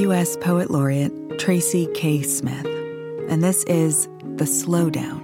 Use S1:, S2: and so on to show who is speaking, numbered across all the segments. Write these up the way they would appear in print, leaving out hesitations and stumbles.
S1: U.S. Poet Laureate Tracy K. Smith, and this is The Slowdown.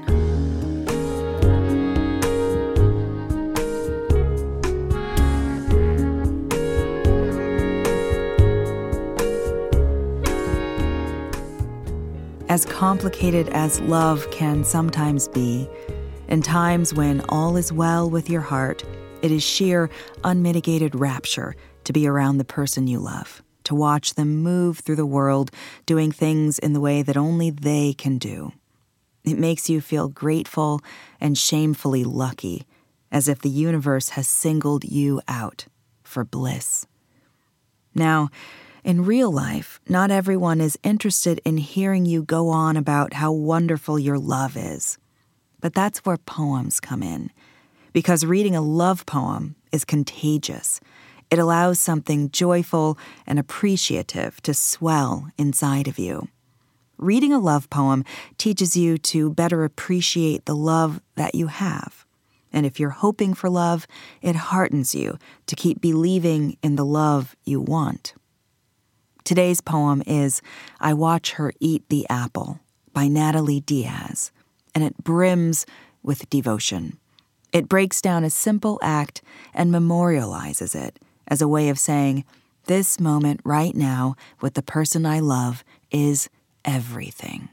S1: As complicated as love can sometimes be, in times when all is well with your heart, it is sheer, unmitigated rapture to be around the person you love, to watch them move through the world, doing things in the way that only they can do. It makes you feel grateful and shamefully lucky, as if the universe has singled you out for bliss. Now, in real life, not everyone is interested in hearing you go on about how wonderful your love is. But that's where poems come in, because reading a love poem is contagious. It allows something joyful and appreciative to swell inside of you. Reading a love poem teaches you to better appreciate the love that you have. And if you're hoping for love, it heartens you to keep believing in the love you want. Today's poem is I Watch Her Eat the Apple by Natalie Diaz, and it brims with devotion. It breaks down a simple act and memorializes it as a way of saying, this moment right now with the person I love is everything.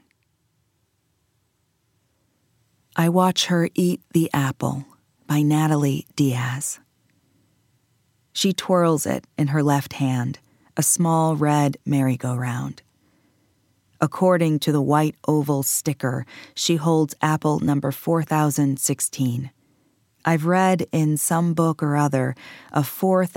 S1: I Watch Her Eat the Apple by Natalie Diaz. She twirls it in her left hand, a small red merry-go-round. According to the white oval sticker, she holds apple number 4016. I've read in some book or other of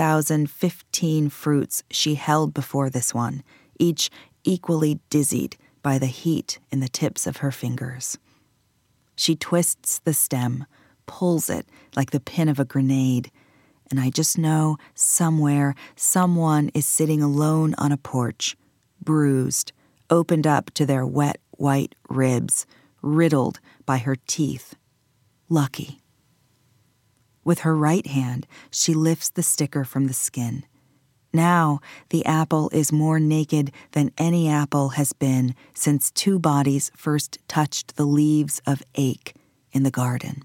S1: 4,015 fruits she held before this one, each equally dizzied by the heat in the tips of her fingers. She twists the stem, pulls it like the pin of a grenade, and I just know somewhere someone is sitting alone on a porch, bruised, opened up to their wet white ribs, riddled by her teeth. Lucky. With her right hand, she lifts the sticker from the skin. Now, the apple is more naked than any apple has been since two bodies first touched the leaves of ache in the garden.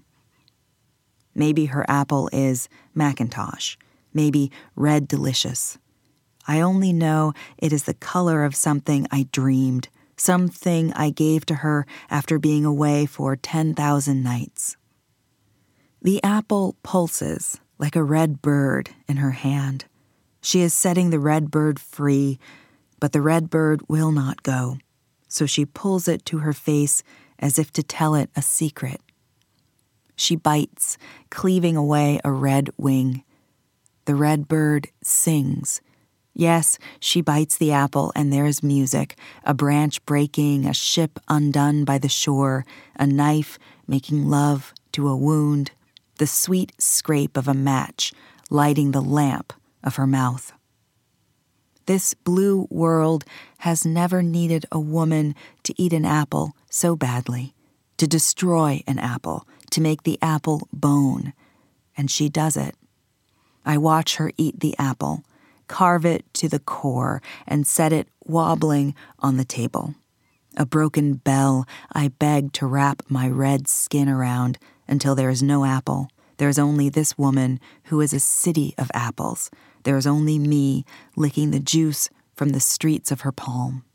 S1: Maybe her apple is Macintosh, maybe Red Delicious. I only know it is the color of something I dreamed, something I gave to her after being away for 10,000 nights. The apple pulses like a red bird in her hand. She is setting the red bird free, but the red bird will not go, so she pulls it to her face as if to tell it a secret. She bites, cleaving away a red wing. The red bird sings. Yes, she bites the apple, and there is music, a branch breaking, a ship undone by the shore, a knife making love to a wound, the sweet scrape of a match lighting the lamp of her mouth. This blue world has never needed a woman to eat an apple so badly, to destroy an apple, to make the apple bone, and she does it. I watch her eat the apple, carve it to the core, and set it wobbling on the table. A broken bell I beg to wrap my red skin around until there is no apple. There is only this woman who is a city of apples. There is only me licking the juice from the streets of her palm.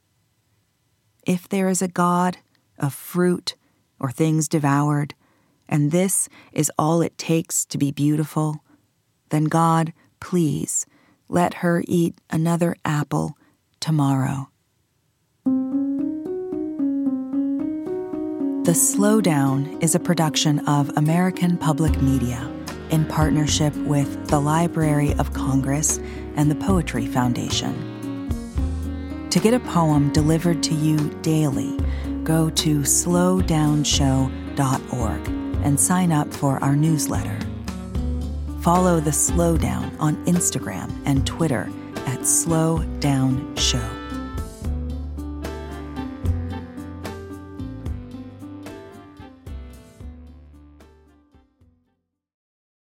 S1: If there is a God of fruit or things devoured, and this is all it takes to be beautiful, then God, please, let her eat another apple tomorrow. The Slowdown is a production of American Public Media in partnership with the Library of Congress and the Poetry Foundation. To get a poem delivered to you daily, go to slowdownshow.org and sign up for our newsletter. Follow The Slowdown on Instagram and Twitter @SlowDownShow.